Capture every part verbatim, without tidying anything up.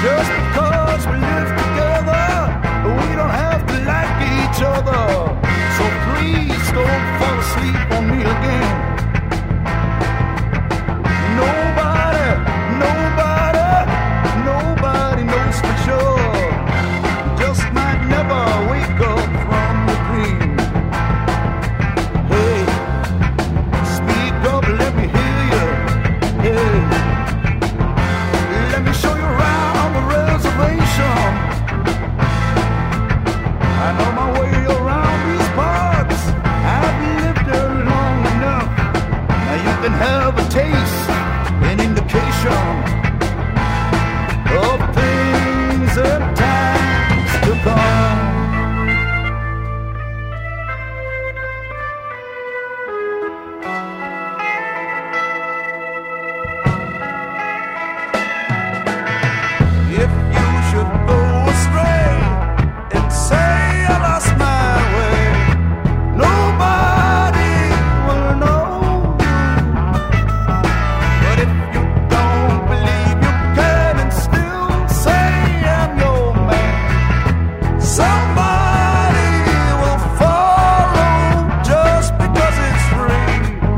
Just because we live together, we don't have to like each other. So please don't fall asleep on me again. Nobody, nobody, nobody knows for sure. Just might never wake up from the dream. Hey, speak up, let me hear you. Hey, let me show you around the reservation. I know my way around these parts. I've lived there long enough. Now you can have a taste, an indication of things and times to come. If you should go astray and say I lost my way, nobody will know. But if you don't believe you can and still say I'm your man, somebody will follow just because it's free.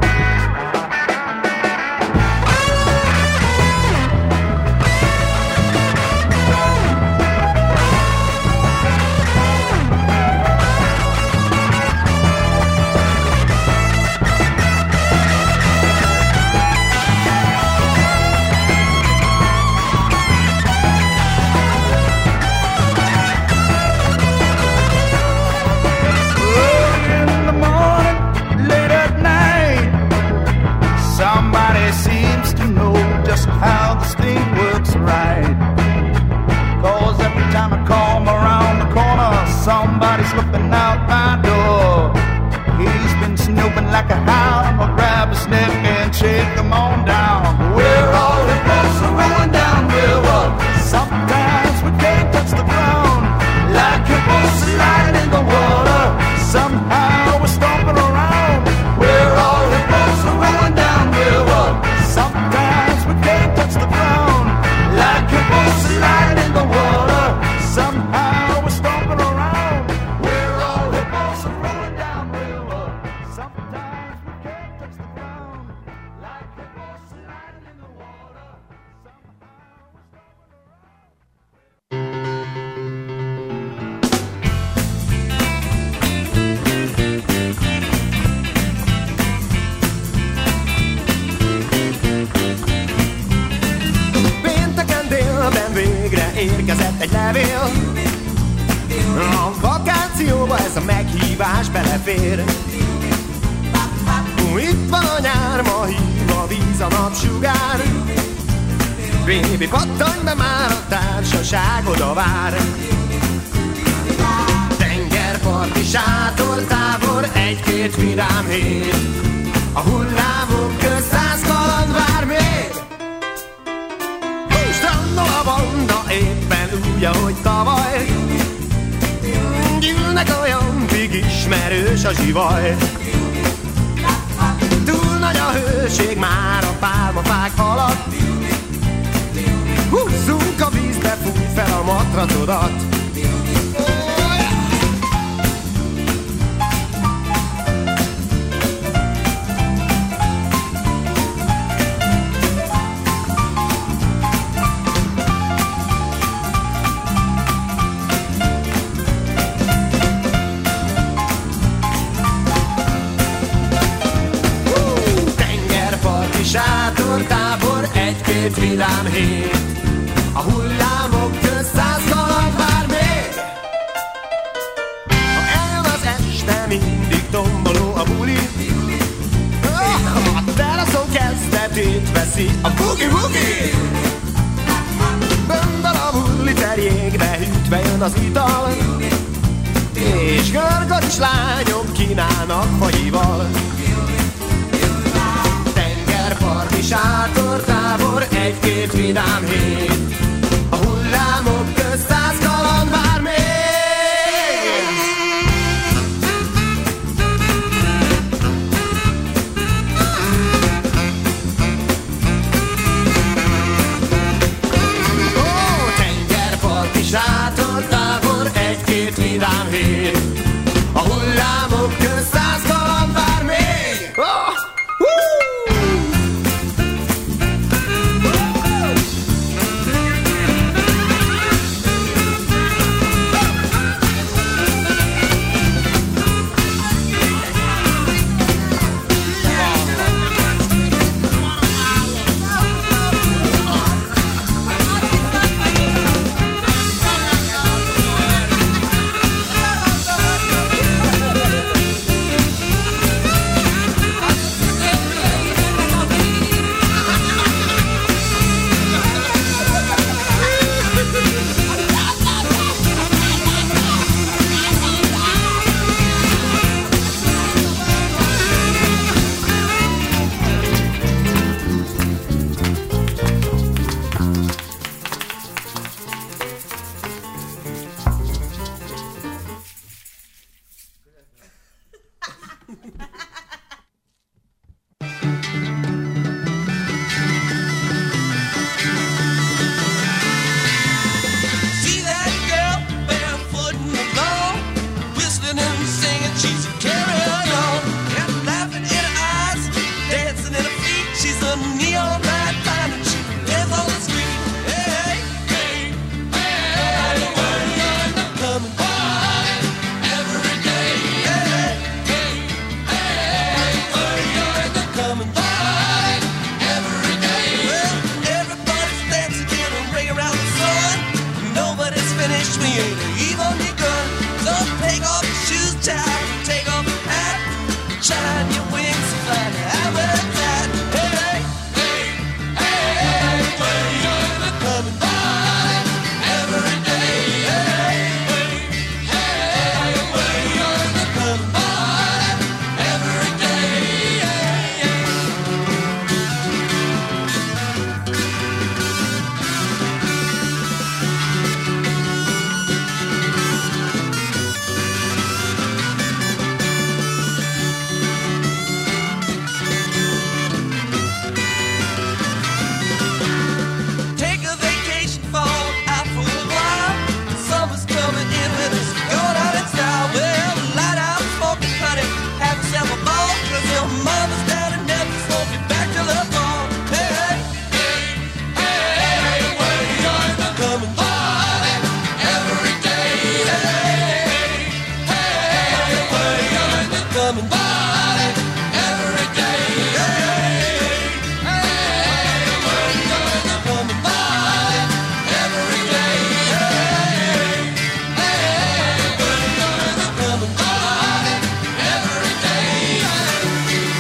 Early in the morning, late at night, somebody seems to know just how this thing works right. Cause every time I come around the corner, somebody's looking out my door. He's been snooping like a hound. I'll grab his neck and shake him on down. We're all the boats are rolling down river. Sometimes we can't touch the ground. Like your boats sliding in the water. Somehow we're stomping around. We're all the boats are rolling down river. Sometimes we can't touch the ground. Like your boats sliding in the water. Somehow we're stomping around. We're all the boats are rolling down river. Sometimes we can't touch the ground. Like your boats sliding in the water. Somehow we're stomping around. Pénteken délben végre érkezett egy levél. A vakációba ez a meghívás belefér. Ó, itt van a nyár, ma hív a víz, a napsugár. Bébi, pattanj be már, a társaság oda vár. Tengerparti sátortábor, egy-két vidám hét. A hullámok közt száz kaland vár még. Strandol a banda, éppen úgy, ahogy tavaly. Gyűlnek olyan pig, ismerős a zsivaj. Túl nagy a hőség már a pálmafák alatt. Húzzunk a vízbe, fújj fel a matracodat. Sátortábor, egy-két vidám hét. A hullámok közt száz kaland vár még. Ha eljön az este, mindig tomboló a buli. A teraszon kezdetét veszi a bugi-bugi. Bömböl a bulli terjékbe, hűtve jön az ital. És görgös lányok kínálnak fagyival. Parti sátortábor, egy-két vidám hét. A hullámok közt száz kaland vár még. Ó, neon light time and she lives on the street. Hey, hey, hey, hey, coming by every day. Hey, hey, hey, coming by every day. Well, everybody's dancing in a ring around the sun. Nobody's finished, we ain't even begun. So take off your shoes, child, take off your hat, shine your wings and fly to habitat. Hey, hey, hey, hey, you're coming by every day. Hey, hey, hey, you're coming by every day. Take a vacation, fall out for a while. Summer's coming in with us, going out in style. Well, light out, smoking honey, have yourself a ball. Cause your mama's down and never won't be back till the fall. Hey, hey, hey, hey, well, you're coming by every day. Hey, hey, well, you're coming by every day. Hey, hey, well, you're coming by every day. Hey, hey, well, you're coming by every day.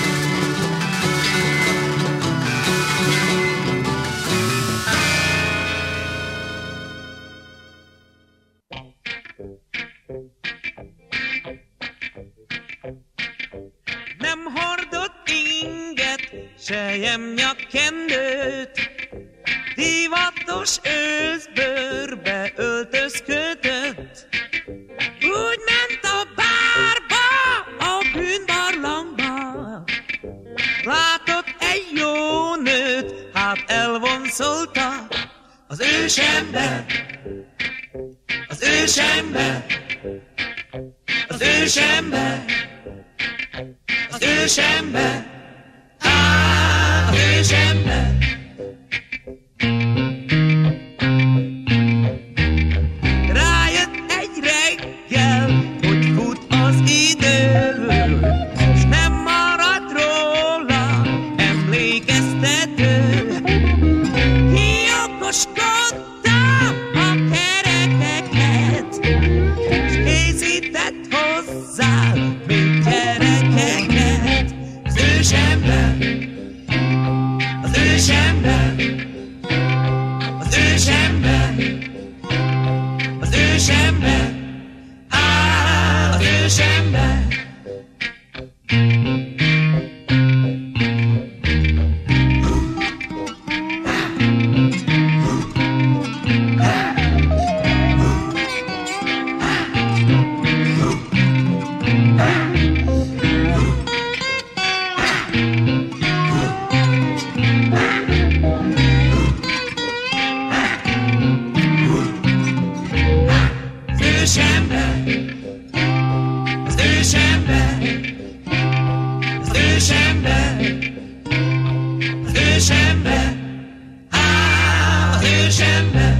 Nem hordott inget, sejem nyakkendőt, divatos őszbőrbe öltözködött. Úgy ment a bárba, a bűnbarlangba, látott egy jó nőt, hát elvonszolta az ősember, az ősember, az ősember. Az ősember, á, az ősember. Rájött egy reggel, hogy fut az idő, s nem marad róla emlékeztető. Kiokoskodtam a kerekeket, s készített hozzá még gyerekeket. Az ősember, az ősember, az ősember, az ősember, á, az ősember. Az ősember, az ősember, az ősember, á, az ősember.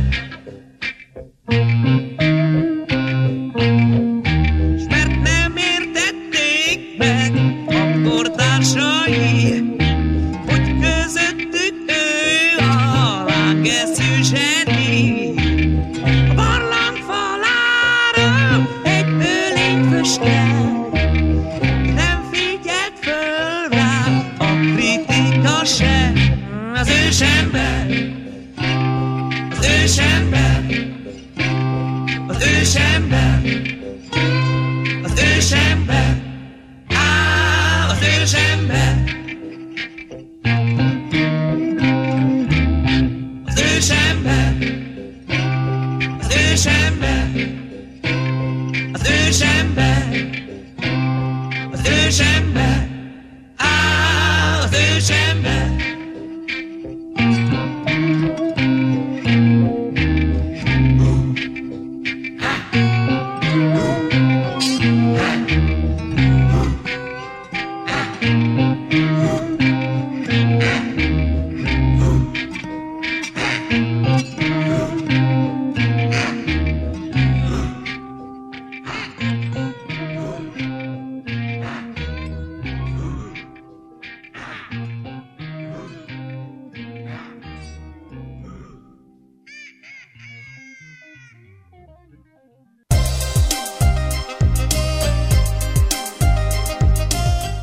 S mert nem értették meg a kortársai, hogy közöttük ő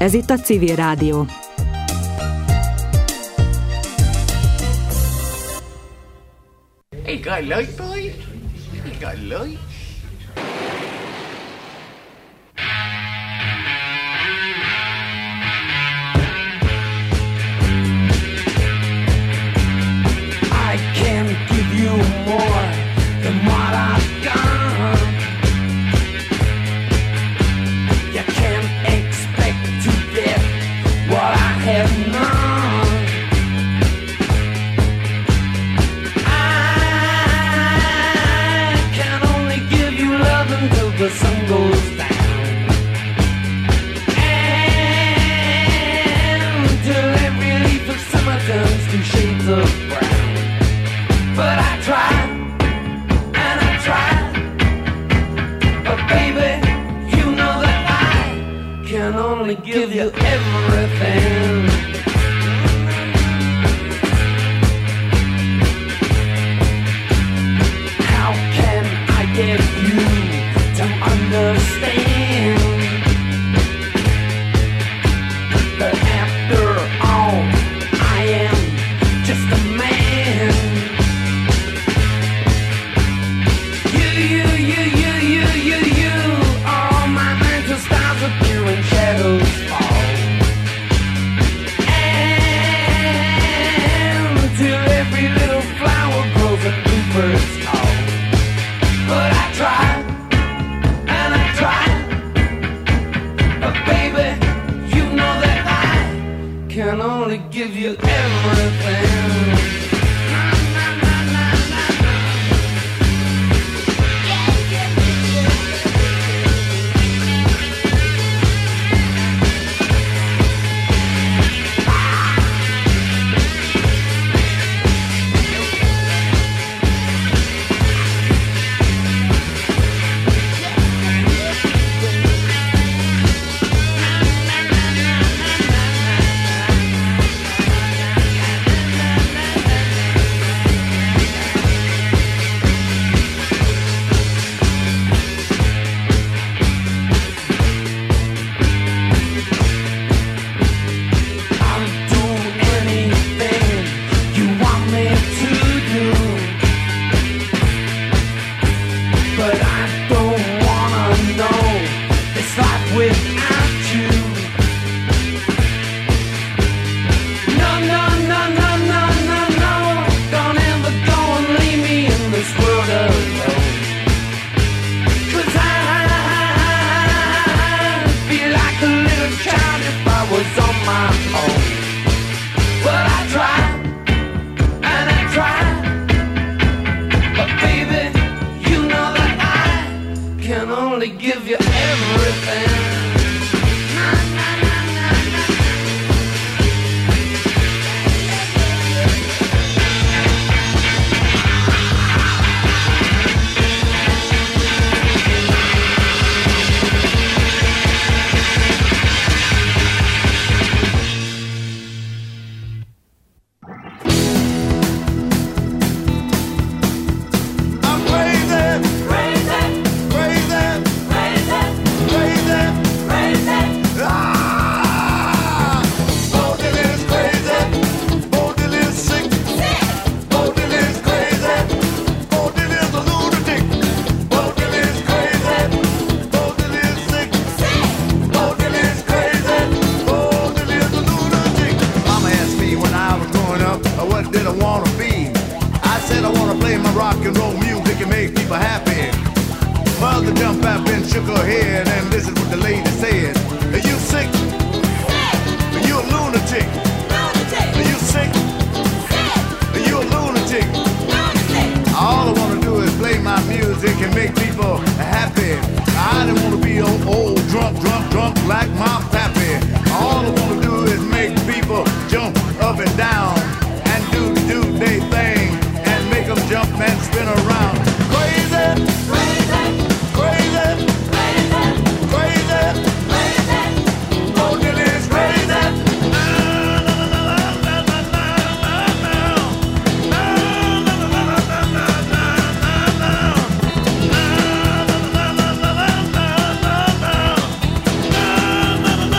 Ez itt a Civil Rádió. Egy lőj, egy lőj. I can give you more than what I've got. You can't expect to get what I have not. I can only give you love until the sun goes down, and till every leaf of summer turns to shades of brown. But I tried, and I tried, but baby, you know that I can only give you everything. How can I get you to understand that after all, I am just a man? You, you, you, you, you, you, you, all my mental stars appear when shadows fall, and till every little flower grows and bluebirds call. But I tried, and I tried, but baby, you know that I can only give you everything. I'll do anything you want me to do, but I don't wanna know this life without you. No, no, no, no, no, no, no, don't ever go and leave me in this world alone. 'Cause I'd be like a little child if I was on my own. But I tried, and I tried, but baby, you know that I can only give you everything. Na, na, na, na, na. I'm crazy, crazy, crazy, crazy, crazy, crazy. Ah, Bodil is crazy, Bodil is sick, Bodil is crazy, Bodil is a lunatic, Bodil is crazy, Bodil is sick, Bodil is crazy, Bodil is a lunatic. Mama asked me when I was growing up, uh, what did I want to be? I said I want to play my rock and roll music and make people happy. Mother jumped up and shook her head, and this is what the lady said. Are you sick? Are you a lunatic? Are you sick? Are you a lunatic? All I want to do is play my music and make people happy. I don't want to be old, old drunk, drunk, drunk like my pappy. All I want to do is make people jump up and down and do do they thing and make them jump and spin around. Crazy, crazy, crazy, crazy, crazy, crazy. Bodil is crazy. Na, na, na, na, na, na, na, na, na. Na, na, na, na, na, na, na, na, na. Na, na, na, na, na, na, na, na. Na, na, na,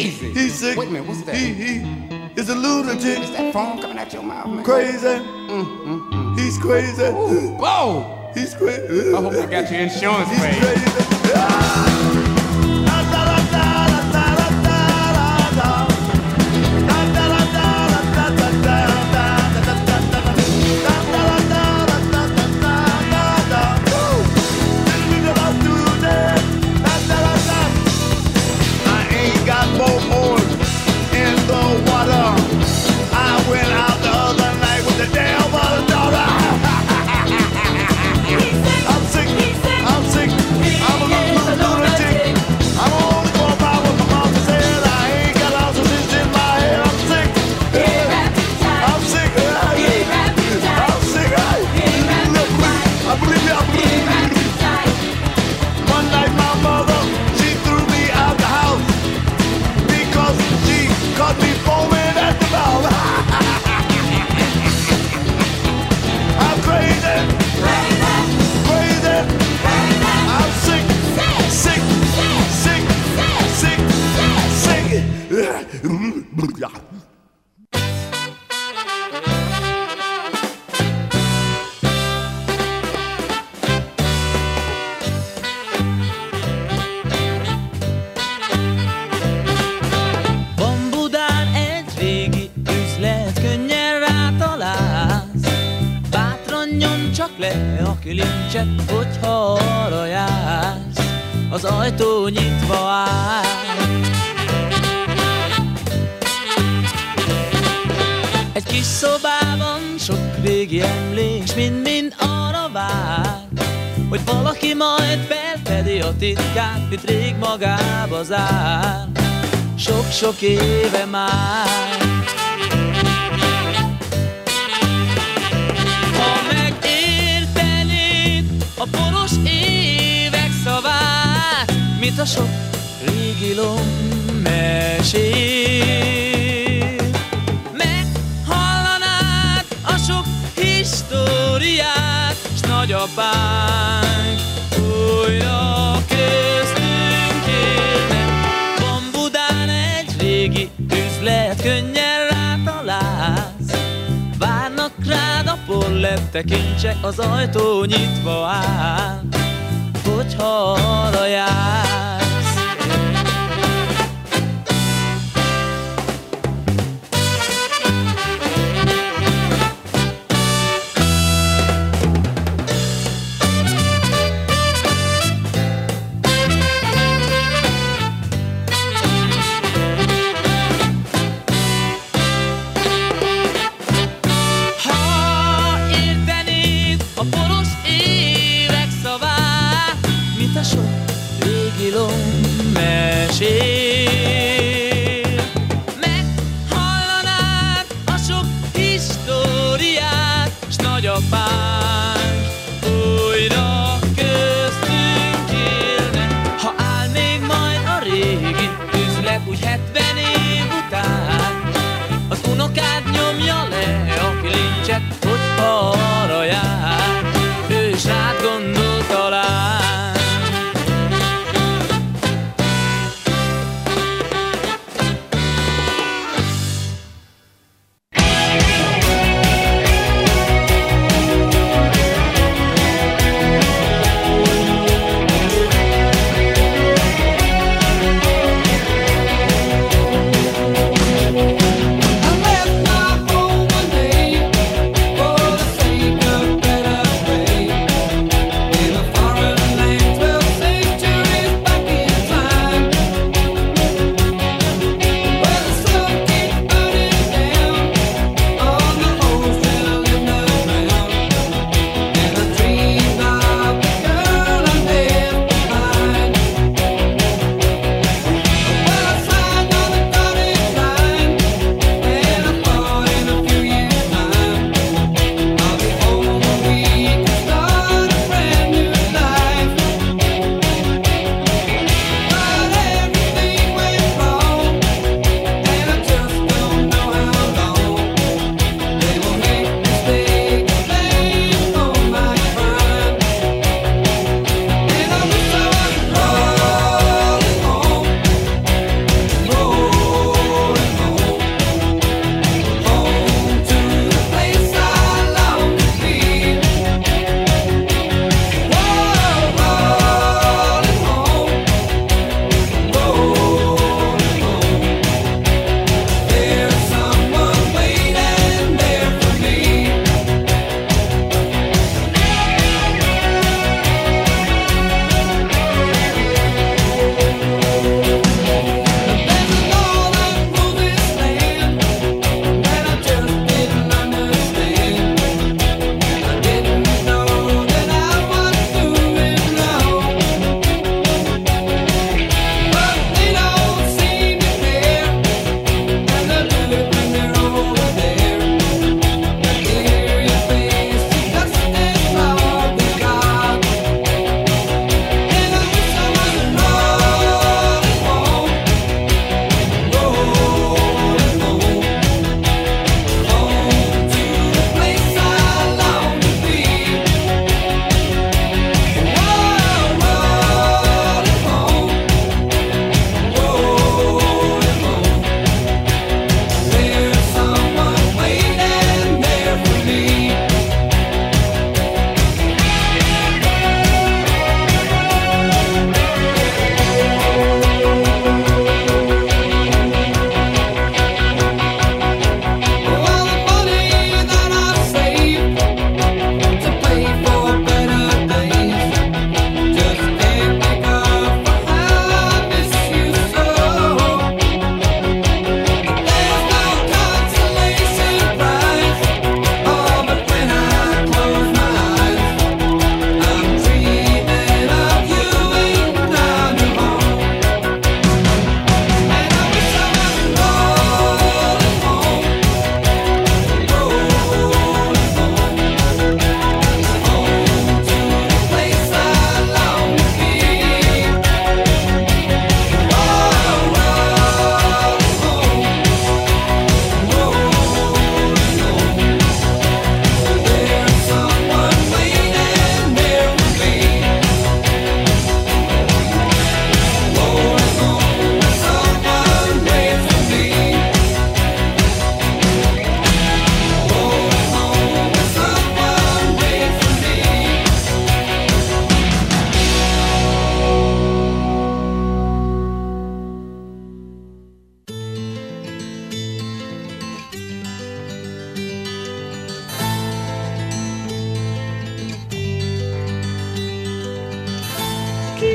crazy. He's sick. Wait a minute, what's that? He, he is a lunatic. Is that foam coming out your mouth, man? Crazy. Mm, mm, mm. He's crazy. Ooh, whoa. He's crazy. I hope I got your insurance He's paid. crazy. Ah! Aki lincset, hogyha arra jársz, az ajtó nyitva áll. Egy kis szobában sok régi emlék, s mind-mind arra vár, hogy valaki majd felfedi a titkát, mit rég magába zár. Sok-sok éve már. A poros évek szavát, mint a sok régi lommesét. Meghallanád a sok históriát, s nagyapánk újra köztünk élne. Van Budán egy régi üzlet, könnyen rátalálsz. Várnak rád a pollet tekintsek, az ajtó nyitva áll, hogyha arra jársz. Meghallanád a sok históriát, s nagyapánk újra köztünk élne. Ha áll még majd a régi üzlet, úgy hetven év után, az unokád nyomja le a kilincset, hogyha arra jár, ő is rád gondol talán. I left my home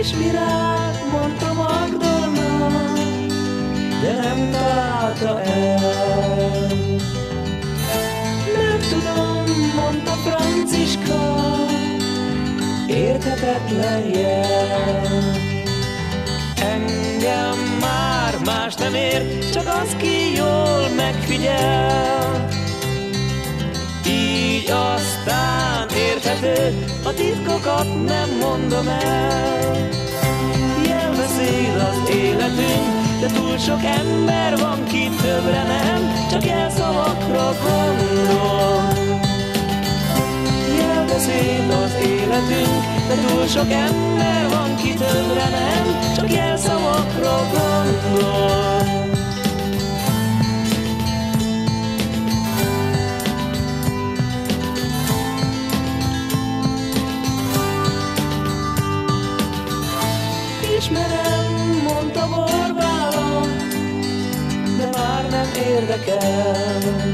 kis virág, mondta Magdolna, de nem találta el. Nem tudom, mondta Franciska, érthetetlen jel. Engem már más nem ér, csak az, ki jól megfigyel. Így aztán érthető, a titkokat nem mondom el. Jelbeszéd az életünk, de túl sok ember van, ki többre nem, csak jelszavakra gondol. Jelbeszéd az életünk, de túl sok ember van, ki többre nem, csak jelszavakra gondol. Ismerem, mondta Borbála, de már nem érdekel.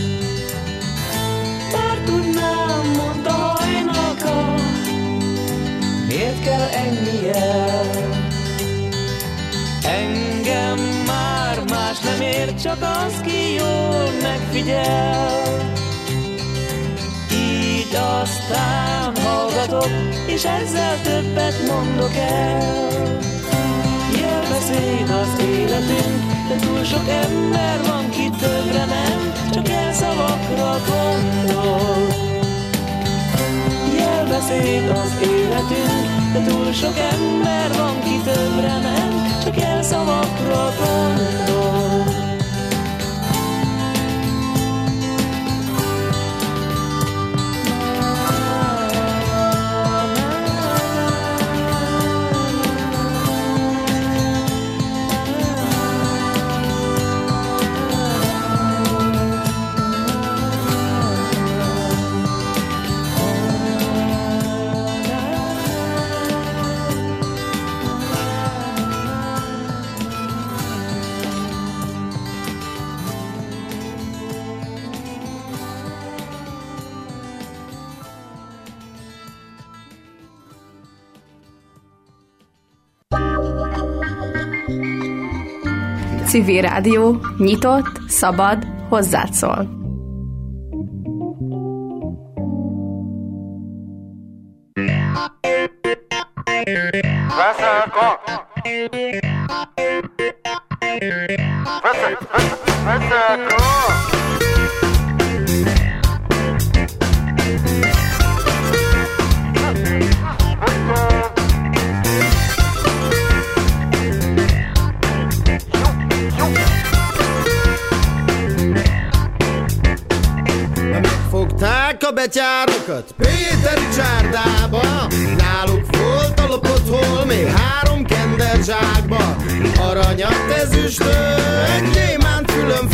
Bár tudnám, mondta Hajnalka, miért kell ennyi jel. Engem már más nem ér, csak az, ki jól megfigyel. Így aztán hallgatok, és ezzel többet mondok el. Jelbeszéd az életünk, de túl sok ember van, ki többre nem, csak jelszavakra gondol. Jelbeszéd az életünk, de túl sok ember van, ki többre nem, csak jelszavakra gondol. Civil Rádió, nyitott, szabad, hozzád szól. Veszel kak! Veszel, veszel kak! Fogták a betyárokat Péteri csárdába, náluk volt a lopott hol még három kender zsákba. Aranyat, ezüstöt, gyémánt